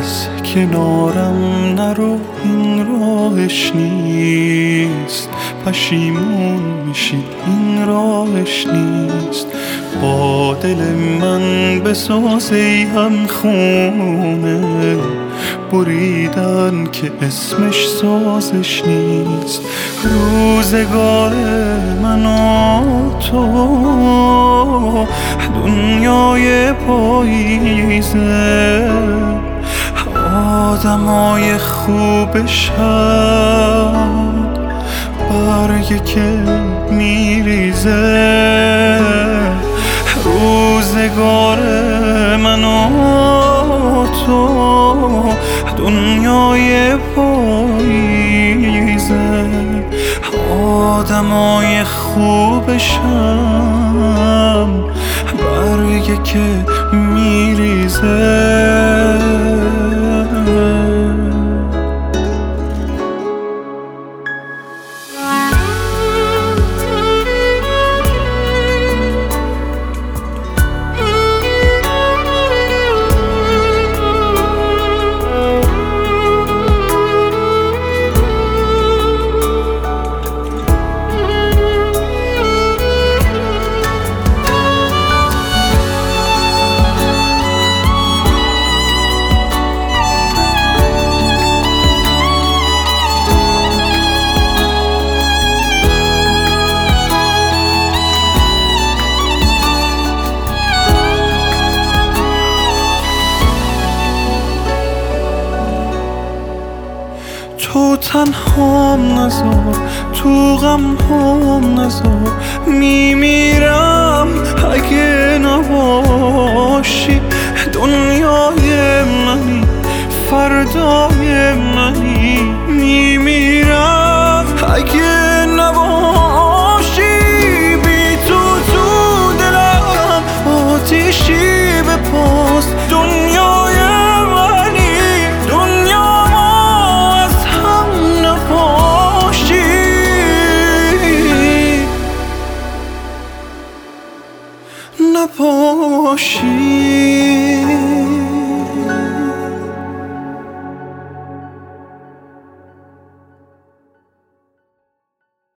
از کنارم نرو، این راهش نیست. پشیمون میشی، این راهش نیست. با دل من بساز ای هم خونه، بریدن که اسمش سازش نیست. روزگار من و تو دنیای پاییزه، آدمای خوبشن برگی که میریزه. روزگار من و تو دنیای پاییزه، آدمای خوبشم برگی که میریزه. تو تنهام نذار، تو غم هم نذار، میمیرم اگه نباشی. دنیای منی، فردای منی، میمیرم اگه نباشی. بی تو تو دلم آتیشی به پاست. دنیای منی، دنیا نباشی.